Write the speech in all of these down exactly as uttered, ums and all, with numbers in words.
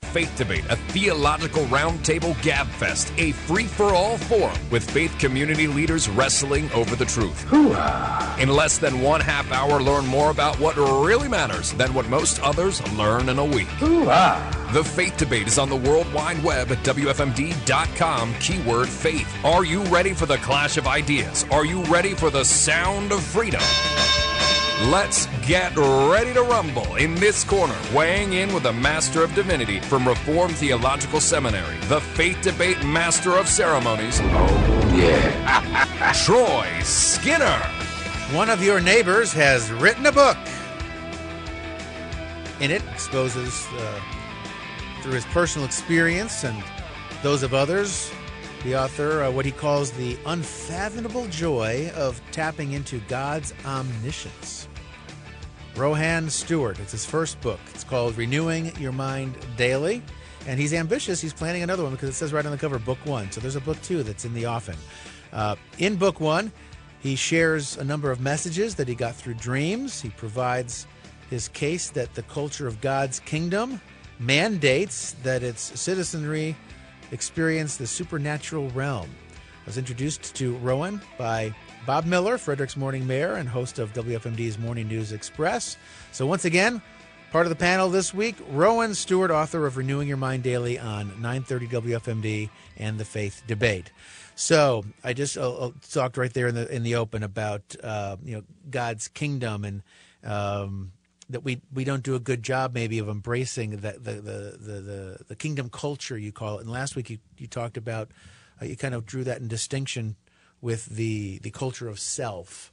Faith Debate, a theological roundtable gab fest, a free-for-all forum with faith community leaders wrestling over the truth. Hoo-ah. In less than one half hour, learn more about what really matters than what most others learn in a week. Hoo-ah. The Faith Debate is on the World Wide Web at W F M D dot com, keyword faith. Are you ready for the clash of ideas? Are you ready for the sound of freedom? Let's get ready to rumble in this corner, weighing in with a Master of Divinity from Reformed Theological Seminary, the Faith Debate Master of Ceremonies. Oh, yeah. Troy Skinner. One of your neighbors has written a book. In it, exposes, uh, through his personal experience and those of others, the author, uh, what he calls the unfathomable joy of tapping into God's omniscience. Rohan Stewart, it's his first book. It's called Renewing Your Mind Daily. And he's ambitious. He's planning another one because it says right on the cover, book one. So there's a book two that's in the offing. Uh, in book one, he shares a number of messages that he got through dreams. He provides his case that the culture of God's kingdom mandates that its citizenry experience the supernatural realm. I was introduced to Rohan by Bob Miller, Frederick's morning mayor and host of W F M D's Morning News Express. So once again, part of the panel this week, Rohan Stewart, author of Renewing Your Mind Daily on nine thirty W F M D and the Faith Debate. So I just uh, talked right there in the in the open about uh, you know God's kingdom and um, that we, we don't do a good job maybe of embracing the the, the, the, the, the kingdom culture, you call it. And last week you, you talked about, uh, you kind of drew that in distinction with the, the culture of self.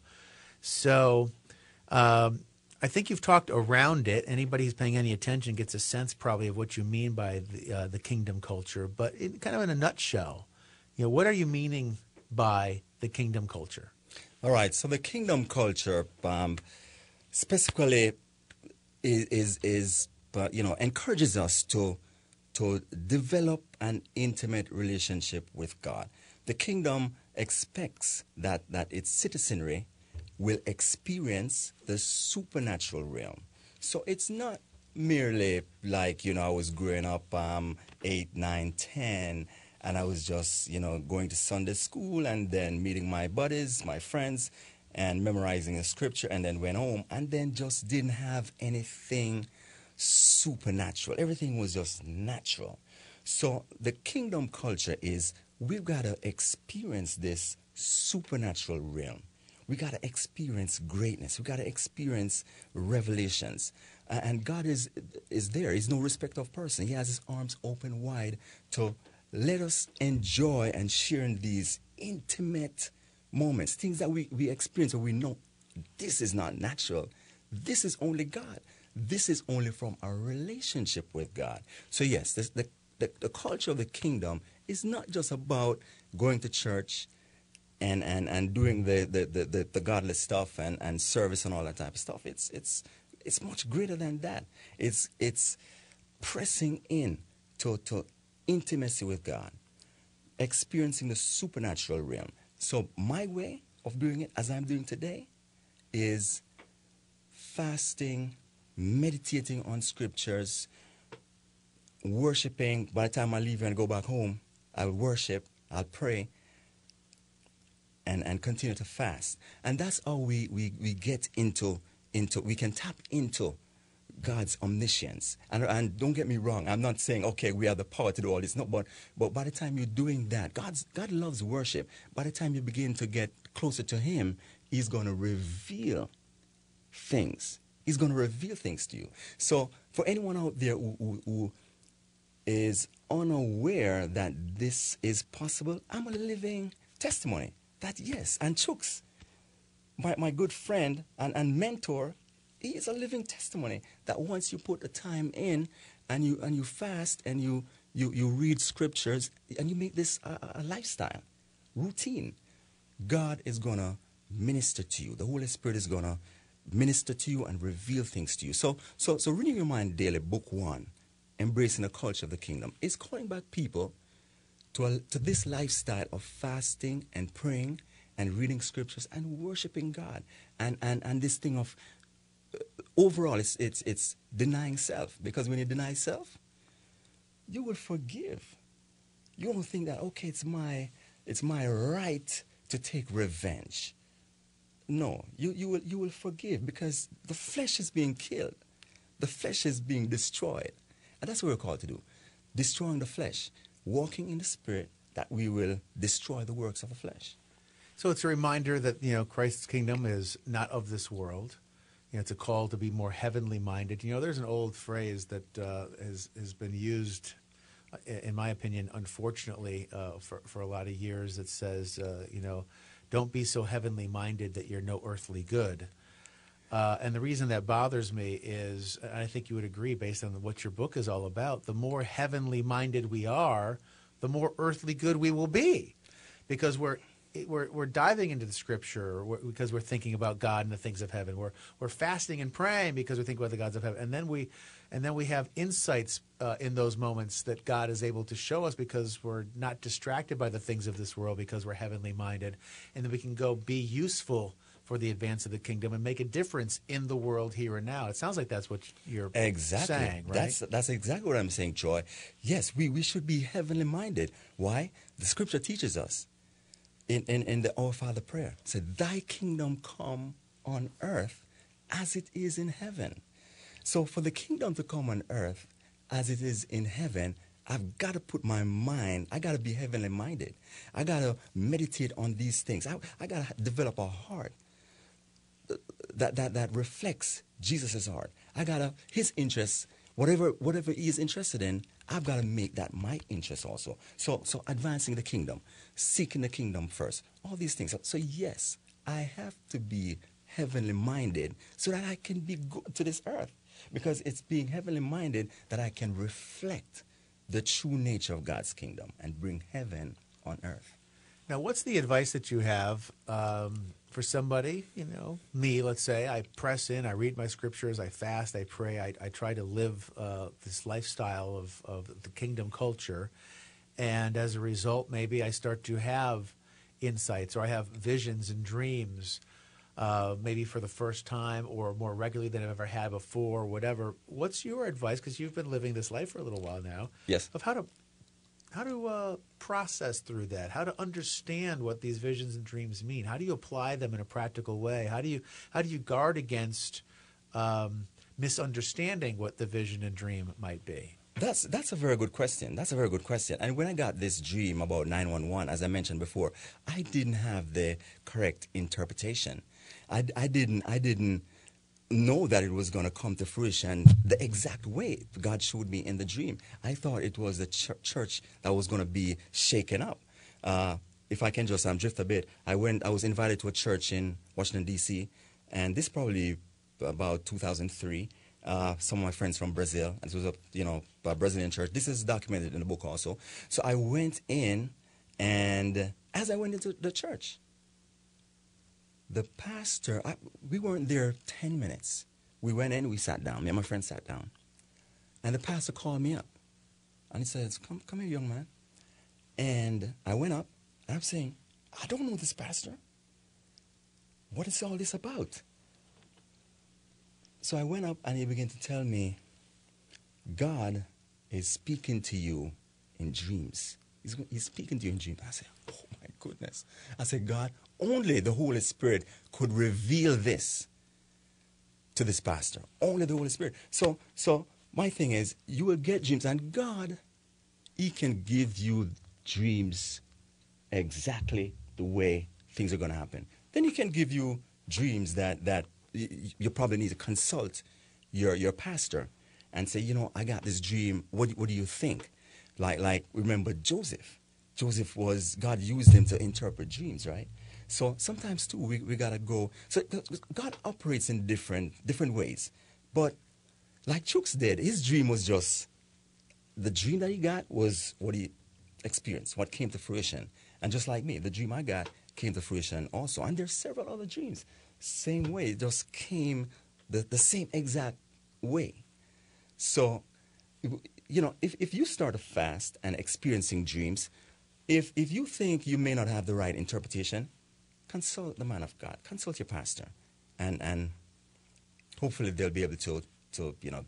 So um, I think you've talked around it. Anybody who's paying any attention gets a sense probably of what you mean by the, uh, the kingdom culture. But in, kind of in a nutshell, you know, what are you meaning by the kingdom culture? All right. So the kingdom culture um, specifically is, is, is uh, you know, encourages us to, to develop an intimate relationship with God. The kingdom expects that, that its citizenry will experience the supernatural realm. So it's not merely like, you know, I was growing up um, eight, nine, ten, and I was just, you know, going to Sunday school and then meeting my buddies, my friends, and memorizing the scripture, and then went home, and then just didn't have anything supernatural. Everything was just natural. So the kingdom culture is we've got to experience this supernatural realm. We got to experience greatness. We got to experience revelations. Uh, and God is is there. He's no respecter of person. He has his arms open wide to let us enjoy and share in these intimate moments, things that we, we experience where we know this is not natural. This is only God. This is only from our relationship with God. So yes, this, the, the, the culture of the kingdom is not just about going to church and, and, and doing the, the, the, the, the godless stuff and, and service and all that type of stuff. It's, it's, it's much greater than that. It's, it's pressing in to, to intimacy with God, experiencing the supernatural realm. So my way of doing it, as I'm doing today, is fasting, meditating on scriptures, worshiping. By the time I leave and go back home, I'll worship, I'll pray, and, and continue to fast. And that's how we, we, we get into, into, we can tap into God's omniscience. And, and don't get me wrong, I'm not saying, okay, we have the power to do all this. No, but, but by the time you're doing that, God's, God loves worship. By the time you begin to get closer to him, he's going to reveal things. He's going to reveal things to you. So for anyone out there who, who, who is unaware that this is possible, I'm a living testimony that yes. And Chooks, my, my good friend and, and mentor, he is a living testimony that once you put the time in and you and you fast and you you, you read scriptures and you make this a, a lifestyle, routine, God is going to minister to you. The Holy Spirit is going to minister to you and reveal things to you. So, so, so Renewing Your Mind Daily, book one, Embracing the Culture of the Kingdom, is calling back people to, a, to this lifestyle of fasting and praying and reading scriptures and worshiping God. And, and, and this thing of, uh, overall, it's, it's, it's denying self. Because when you deny self, you will forgive. You don't think that, okay, it's my, it's my right to take revenge. No, you, you, will, you will forgive because the flesh is being killed. The flesh is being destroyed. And that's what we're called to do. Destroying the flesh. Walking in the Spirit, that we will destroy the works of the flesh. So it's a reminder that, you know, Christ's kingdom is not of this world. You know, it's a call to be more heavenly minded. You know, there's an old phrase that uh, has, has been used, uh, in my opinion, unfortunately, uh, for, for a lot of years that says, uh, you know, don't be so heavenly minded that you're no earthly good. Uh, and the reason that bothers me is, and I think you would agree based on what your book is all about, the more heavenly minded we are, the more earthly good we will be. Because we're we're, we're diving into the Scripture we're, because we're thinking about God and the things of heaven. We're we're fasting and praying because we're thinking about the gods of heaven. And then we and then we have insights uh, in those moments that God is able to show us because we're not distracted by the things of this world because we're heavenly minded. And then we can go be useful for the advance of the kingdom and make a difference in the world here and now. It sounds like that's what you're exactly. saying, right? That's, that's exactly what I'm saying, Joy. Yes, we, we should be heavenly minded. Why? The Scripture teaches us in, in, in the Our Father prayer. It said, thy kingdom come on earth as it is in heaven. So for the kingdom to come on earth as it is in heaven, I've got to put my mind, I got to be heavenly minded. I got to meditate on these things. I, I got to develop a heart that, that, that reflects Jesus' heart. I got to, his interests, whatever, whatever he is interested in, I've got to make that my interest also. So, so advancing the kingdom, seeking the kingdom first, all these things. So, so yes, I have to be heavenly minded so that I can be good to this earth. Because it's being heavenly minded that I can reflect the true nature of God's kingdom and bring heaven on earth. Now, what's the advice that you have um, for somebody, you know, me, let's say, I press in, I read my scriptures, I fast, I pray, I, I try to live uh, this lifestyle of, of the kingdom culture, and as a result, maybe I start to have insights or I have visions and dreams, uh, maybe for the first time or more regularly than I've ever had before, whatever. What's your advice, because you've been living this life for a little while now, yes, of how to How to uh, process through that? How to understand what these visions and dreams mean? How do you apply them in a practical way? How do you how do you guard against um, misunderstanding what the vision and dream might be? That's that's a very good question. That's a very good question. And when I got this dream about nine one one, as I mentioned before, I didn't have the correct interpretation. I, I didn't I didn't. know that it was going to come to fruition the exact way God showed me in the dream. I thought it was the ch- church that was going to be shaken up. Uh, if I can just um, drift a bit, I went. I was invited to a church in Washington, D C, and this probably about two thousand three. Uh, some of my friends from Brazil, and it was a you know a Brazilian church. This is documented in the book also. So I went in, and as I went into the church, the pastor, I, we weren't there ten minutes. We went in, we sat down. Me and my friend sat down. And the pastor called me up. And he says, come, come here, young man. And I went up, and I'm saying, I don't know this pastor. What is all this about? So I went up, and he began to tell me, God is speaking to you in dreams. He's, he's speaking to you in dreams. I said, oh, my goodness. I said, God, only the Holy Spirit could reveal this to this pastor. Only the Holy Spirit. So, so my thing is, you will get dreams, and God, he can give you dreams exactly the way things are going to happen. Then he can give you dreams that, that you probably need to consult your, your pastor and say, you know, I got this dream. What, what do you think? Like, like, remember Joseph. Joseph was, God used him to interpret dreams, right? So sometimes, too, we, we got to go. So God operates in different different ways. But like Chooks did, his dream was just, the dream that he got was what he experienced, what came to fruition. And just like me, the dream I got came to fruition also. And there's several other dreams. Same way, it just came the, the same exact way. So, you know, if, if you start a fast and experiencing dreams, if, if you think you may not have the right interpretation, consult the man of God, consult your pastor, and, and hopefully they'll be able to, to, you know,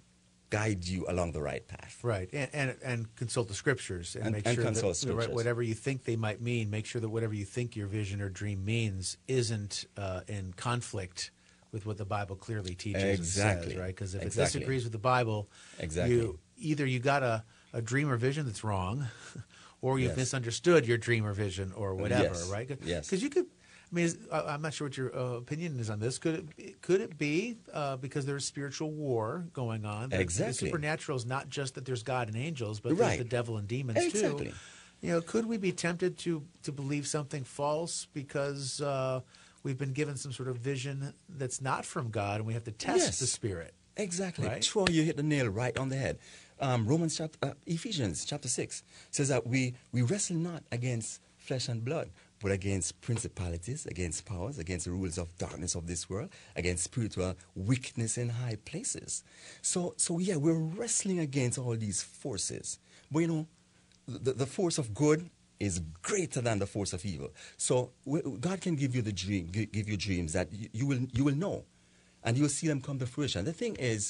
guide you along the right path. Right, and and, and consult the scriptures and, And- make and sure consult that right, scriptures. whatever you think they might mean, make sure that whatever you think your vision or dream means isn't uh, in conflict with what the Bible clearly teaches Exactly. and says, right? Because if Exactly. it disagrees with the Bible, Exactly. you either you got a, a dream or vision that's wrong, or you've Yes. misunderstood your dream or vision or whatever, Yes. right? Yes. Because you could. I mean, is, I- I'm not sure what your uh, opinion is on this. Could it be, could it be uh, because there's spiritual war going on? that The Exactly. supernatural is not just that there's God and angels, but Right. there's the devil and demons Exactly. too. You know, could we be tempted to to believe something false because uh, we've been given some sort of vision that's not from God, and we have to test Yes. the spirit? Exactly. Right? Troy, you hit the nail right on the head. Um, Romans chapter, uh, Ephesians chapter six says that we, we wrestle not against flesh and blood, but against principalities, against powers, against the rulers of darkness of this world, against spiritual wickedness in high places. So, so yeah, we're wrestling against all these forces. But you know, the, the force of good is greater than the force of evil. So w- God can give you the dream, gi- give you dreams that you, you will you will know, and you will see them come to fruition. The thing is,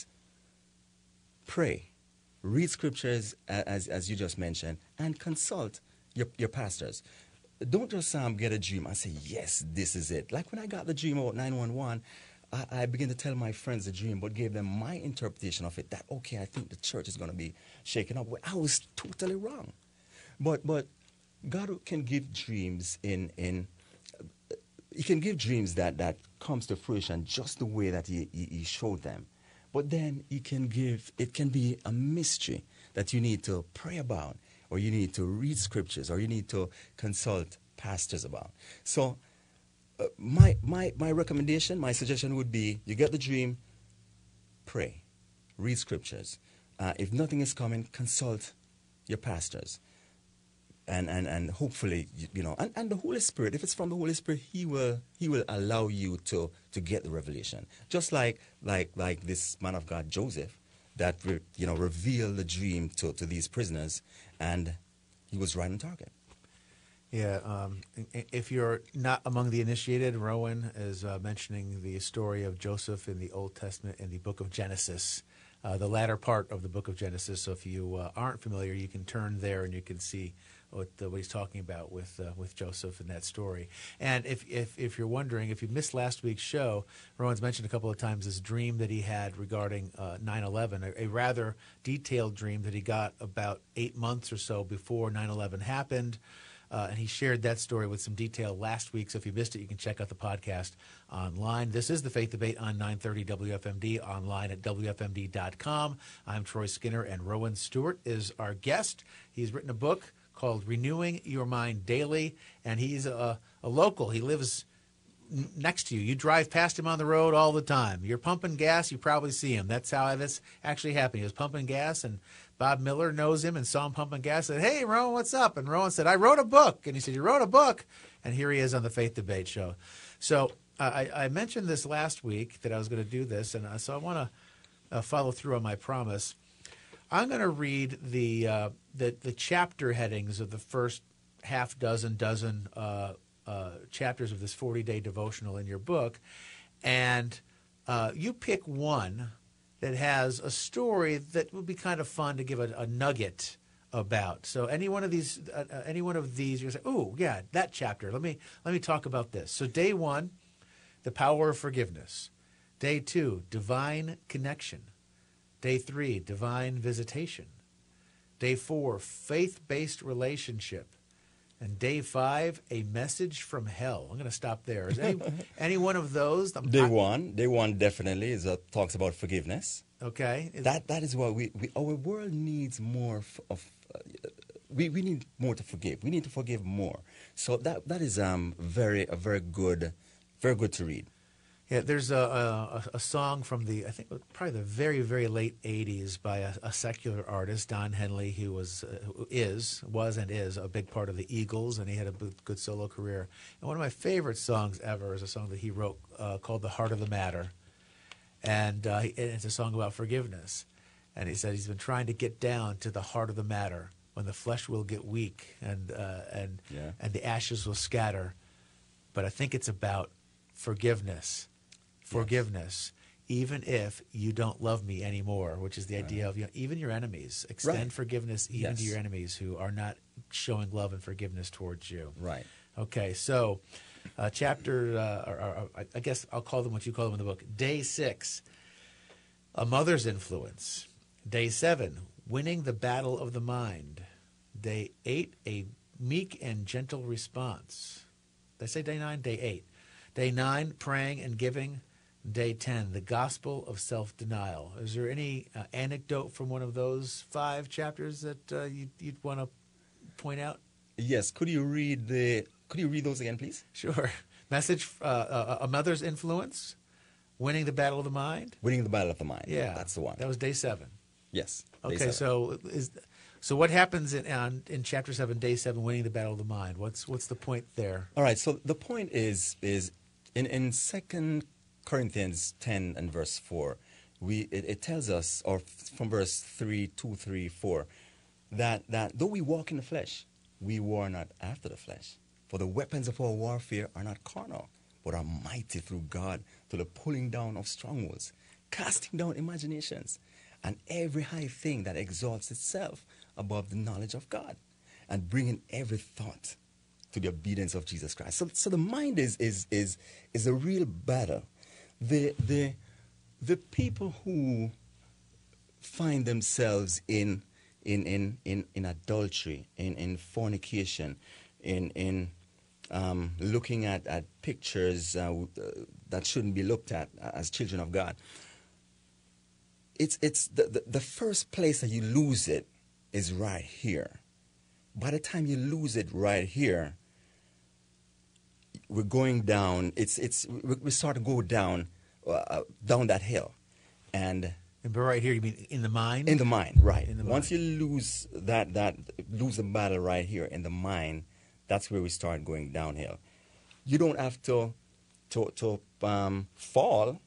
pray, read scriptures a- as as you just mentioned, and consult your your pastors. Don't just um, get a dream and say, yes, this is it. Like when I got the dream about nine one one, I, I began to tell my friends the dream, but gave them my interpretation of it, that, okay, I think the church is going to be shaken up. Well, I was totally wrong. But but God can give dreams in, in He can give dreams that, that comes to fruition just the way that he, he, he showed them. But then He can give, it can be a mystery that you need to pray about, or you need to read scriptures, or you need to consult pastors about. So uh, my, my, my recommendation, my suggestion would be, you get the dream, pray, read scriptures. Uh, if nothing is coming, consult your pastors. And, and, and hopefully, you, you know, and, and the Holy Spirit, if it's from the Holy Spirit, He will He will allow you to, to get the revelation. Just like like like this man of God, Joseph, that re, you know revealed the dream to, to these prisoners, and he was right on target. Yeah, um, i- if you're not among the initiated, Rowan is uh, mentioning the story of Joseph in the Old Testament in the book of Genesis, uh, the latter part of the book of Genesis. So if you uh, aren't familiar, you can turn there and you can see what, uh, what he's talking about with uh, with Joseph in that story. And if, if if you're wondering, if you missed last week's show, Rowan's mentioned a couple of times this dream that he had regarding uh, nine eleven, a, a rather detailed dream that he got about eight months or so before nine eleven happened. Uh, and he shared that story with some detail last week. So if you missed it, you can check out the podcast online. This is the Faith Debate on nine thirty W F M D, online at W F M D dot com. I'm Troy Skinner, and Rowan Stewart is our guest. He's written a book called Renewing Your Mind Daily, and he's a, a local. He lives n- next to you. You drive past him on the road all the time. You're pumping gas, you probably see him. That's how this actually happened. He was pumping gas, and Bob Miller knows him and saw him pumping gas, said, "Hey, Rowan, what's up?" And Rowan said, "I wrote a book." And he said, "You wrote a book?" And here he is on the Faith Debate Show. So uh, I, I mentioned this last week that I was going to do this, and uh, so I want to uh, follow through on my promise. I'm going to read the, uh, the the chapter headings of the first half dozen, dozen uh, uh, chapters of this forty-day devotional in your book, and uh, you pick one that has a story that would be kind of fun to give a, a nugget about. So any one of these, uh, uh, any one of these, you say, "Ooh, yeah, that chapter. Let me let me talk about this." So day one, the power of forgiveness. Day two, divine connection. Day three, divine visitation. Day four, faith-based relationship. And day five, a message from hell. I'm going to stop there. Is any, any one of those? I'm- Day I- one, day one definitely is a, talks about forgiveness. Okay. Is- That that is what we, we our world needs more f- of. Uh, we we need more to forgive. We need to forgive more. So that that is um very a very good, very good to read. Yeah, there's a, a a song from the I think probably the very very late eighties by a, a secular artist, Don Henley, who was uh, who is was and is a big part of the Eagles, and he had a b- good solo career. And one of my favorite songs ever is a song that he wrote uh, called "The Heart of the Matter," and, uh, he- and it's a song about forgiveness. And he said he's been trying to get down to the heart of the matter, when the flesh will get weak and uh, and Yeah. and the ashes will scatter. But I think it's about forgiveness. Forgiveness. even if you don't love me anymore, which is the idea of, you know, even your enemies. Extend Right. forgiveness even to Yes. your enemies who are not showing love and forgiveness towards you. Right. Okay, so uh, chapter, uh, or, or, or I guess I'll call them what you call them in the book. Day six, a mother's influence. Day seven, winning the battle of the mind. Day eight, a meek and gentle response. Did I say day nine? Day eight. Day nine, praying and giving. Day ten, the gospel of self-denial. Is there any uh, anecdote from one of those five chapters that uh, you'd, you'd want to point out? Yes. Could you read the? Could you read those again, please? Sure. Message, uh, uh, a mother's influence, winning the battle of the mind. Winning the battle of the mind. Yeah, That's the one. That was day seven. Yes. day Okay, seven. so is so what happens in on, in chapter seven, day seven, winning the battle of the mind? What's what's the point there? All right. So the point is is in in Second Corinthians ten and verse four, we it, it tells us, or from verse three, two, three, four, that that though we walk in the flesh, we war not after the flesh. For the weapons of our warfare are not carnal, but are mighty through God to the pulling down of strongholds, casting down imaginations, and every high thing that exalts itself above the knowledge of God, and bringing every thought to the obedience of Jesus Christ. So, so the mind is is is is a real battle. The the the people who find themselves in in in in, in adultery, in, in fornication, in in um, looking at, at pictures uh, that shouldn't be looked at as children of God. It's it's the, the, the first place that you lose it is right here. By the time you lose it right here, we're going down. It's it's we, we start to go down uh, down that hill, and And but right here, you mean in the mind? in the mind, right? In the Once mind. you lose that that lose the battle right here in the mind, that's where we start going downhill. You don't have to to to um, fall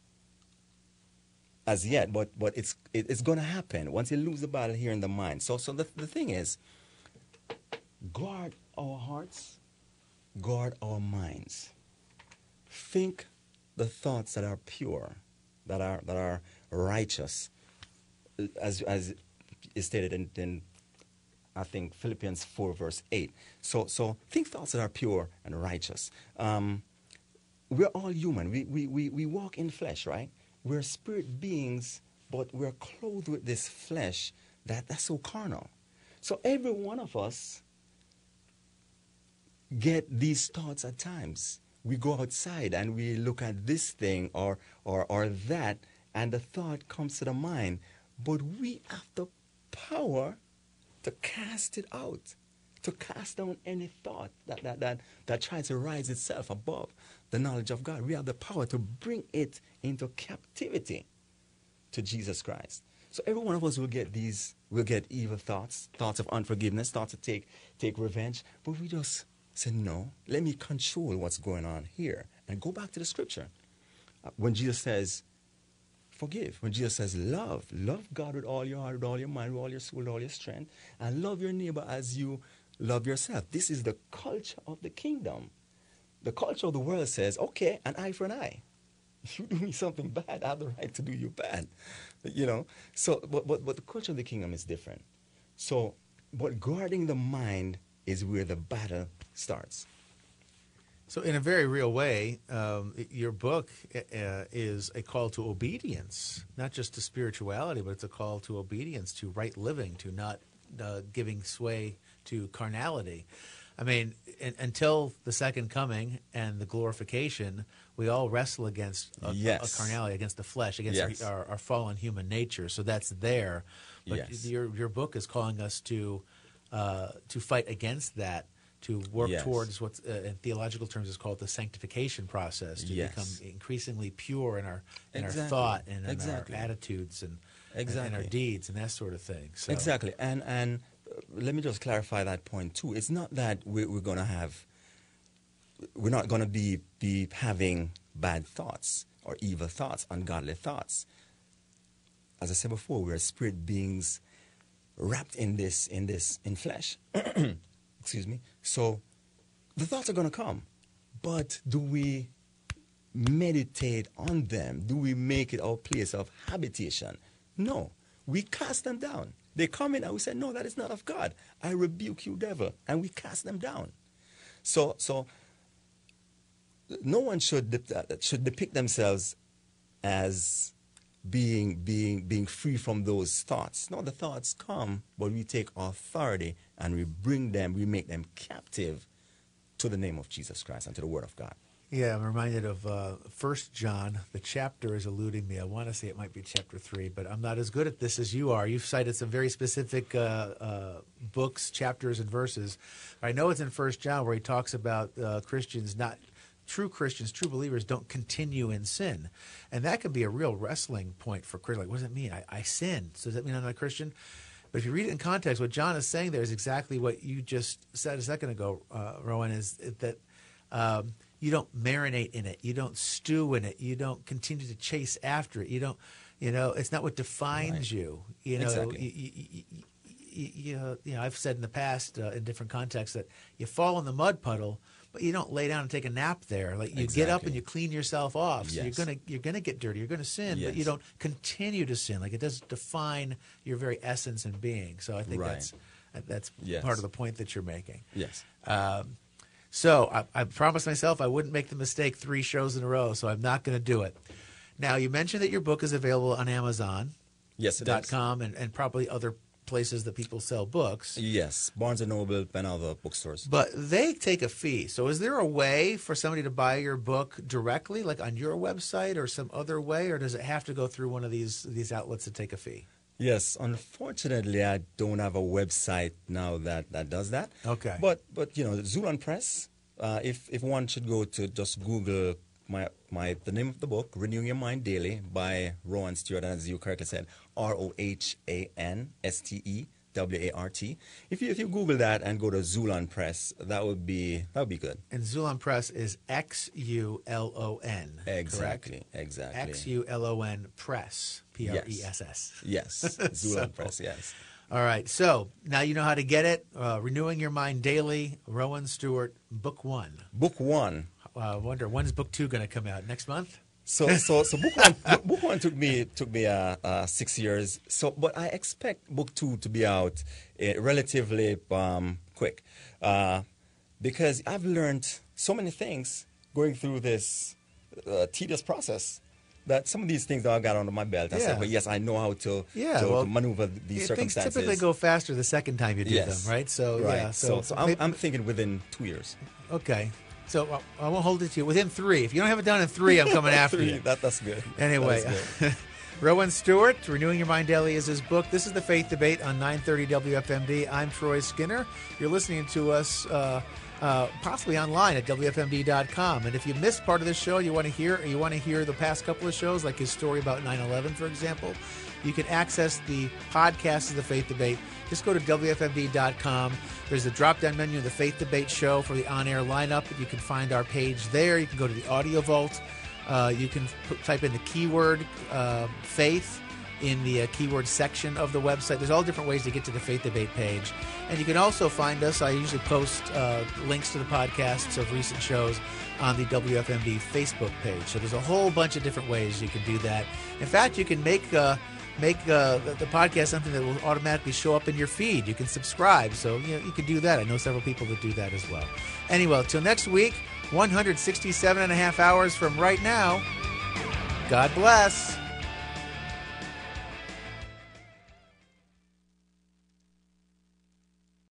as yet, but but it's it, it's going to happen once you lose the battle here in the mind. So so the the thing is, guard our hearts, guard our minds. Think the thoughts that are pure, that are that are righteous, as as is stated in, in I think Philippians four verse eight. So so think thoughts that are pure and righteous. Um, we're all human. We, we we we walk in flesh, right? We're spirit beings, but we're clothed with this flesh that that's so carnal. So every one of us get these thoughts at times. We go outside and we look at this thing or or or that, and the thought comes to the mind. But we have the power to cast it out, to cast down any thought that that that, that tries to rise itself above the knowledge of God. We have the power to bring it into captivity to Jesus Christ. So every one of us will get these, will get evil thoughts, thoughts of unforgiveness, thoughts to take take revenge. But we just say, no, let me control what's going on here. And go back to the scripture. Uh, when Jesus says, forgive. When Jesus says, love. Love God with all your heart, with all your mind, with all your soul, with all your strength. And love your neighbor as you love yourself. This is the culture of the kingdom. The culture of the world says, okay, an eye for an eye. If you do me something bad, I have the right to do you bad. You know? So, but, but, but the culture of the kingdom is different. So, but guarding the mind is where the battle starts. So, in a very real way, um, your book uh, is a call to obedience, not just to spirituality, but it's a call to obedience, to right living, to not uh, giving sway to carnality. I mean, in, until the second coming and the glorification, we all wrestle against a, Yes. a carnality, against the flesh, against Yes. our, our, our fallen human nature. So that's there. But Yes. your your book is calling us to uh, to fight against that, to work Yes. towards what's uh, in theological terms is called the sanctification process, to Yes. become increasingly pure in our in Exactly. our thought and in Exactly. our attitudes and, and, and our Exactly. deeds and that sort of thing. So, Exactly. And and uh, let me just clarify that point too. It's not that we're, we're going to have, we're not going to be, be having bad thoughts or evil thoughts, ungodly thoughts. As I said before, we're spirit beings wrapped in this, in this, in flesh. Excuse me. So the thoughts are going to come. But do we meditate on them? Do we make it our place of habitation? No. We cast them down. They come in and we say, no, that is not of God. I rebuke you, devil. And we cast them down. So, so no one should, de- should depict themselves as being, being, being free from those thoughts. No, the thoughts come, but we take authority and we bring them, we make them captive to the name of Jesus Christ and to the Word of God. Yeah, I'm reminded of uh, First John. The chapter is eluding me. I want to say it might be chapter three, but I'm not as good at this as you are. You've cited some very specific uh, uh, books, chapters, and verses. I know it's in First John where he talks about uh, Christians not true Christians, true believers don't continue in sin, and that can be a real wrestling point for Christians. Like, what does it mean? I, I sin. So does that mean I'm not a Christian? But if you read it in context, what John is saying there is exactly what you just said a second ago, uh, Rowan, is that. Um, You don't marinate in it. You don't stew in it. You don't continue to chase after it. You don't, you know, it's not what defines Right. you. You know, Exactly. you, you, you, you, you know, I've said in the past uh, in different contexts that you fall in the mud puddle, but you don't lay down and take a nap there. Like you get up Exactly. and you clean yourself off. So Yes. you're gonna you're gonna get dirty. You're gonna sin, but you Yes. don't continue to sin. Like it doesn't define your very essence and being. So I think Right. that's that's Yes. part of the point that you're making. Yes. Um, so I, I promised myself I wouldn't make the mistake three shows in a row, so I'm not going to do it. Now, you mentioned that your book is available on Amazon Yes, it dot is. com and, and probably other places that people sell books. Yes, Barnes and Noble and other bookstores. But they take a fee. So is there a way for somebody to buy your book directly, like on your website or some other way, or does it have to go through one of these these outlets to take a fee? Yes, unfortunately, I don't have a website now that, that does that. Okay. But but you know, Zulon Press. Uh, if if one should go to just Google my my the name of the book, Renewing Your Mind Daily by Rowan Stewart, and as you correctly said, R O H A N S T E W A R T. If you if you Google that and go to Zulon Press, that would be that would be good. And Zulon Press is X U L O N. Exactly. Correct? Exactly. X U L O N Press. P R E S S. Yes. Zulon Press. Yes. All right. So now you know how to get it. Uh, Renewing Your Mind Daily, Rowan Stewart, Book One. Book one. I uh, wonder, when's Book Two going to come out? Next month? So, so, so book one, book- book one took me took me uh, uh, six years. So, but I expect book two to be out uh, relatively um, quick, uh, because I've learned so many things going through this uh, tedious process. That some of these things that I got under my belt, I Yeah. said, well, yes, I know how to, Yeah, to, well, to maneuver these Yeah, things circumstances. typically go faster the second time you do Yes. them, right? So, right. yeah. So, so, I'm, maybe- I'm thinking within two years. okay. So uh, I won't hold it to you. Within three. If you don't have it done in three, I'm coming after Three, you. that, that's good. Anyway, That is good. Rowan Stewart, Renewing Your Mind Daily is his book. This is The Faith Debate on nine thirty W F M D. I'm Troy Skinner. You're listening to us uh, uh, possibly online at W F M D dot com. And if you missed part of this show, you want to hear you want to hear the past couple of shows, like his story about nine eleven, for example, you can access the podcast of The Faith Debate. Just go to W F M D dot com. There's a drop-down menu of The Faith Debate show for the on-air lineup. You can find our page there. You can go to the Audio Vault. Uh, you can put, type in the keyword uh, faith in the uh, keyword section of the website. There's all different ways to get to the Faith Debate page. And you can also find us. I usually post uh, links to the podcasts of recent shows on the W F M D Facebook page. So there's a whole bunch of different ways you can do that. In fact, you can make uh, make uh, the, the podcast something that will automatically show up in your feed. You can subscribe. So you know, you can do that. I know several people that do that as well. Anyway, until next week, one hundred sixty-seven and a half hours from right now, God bless.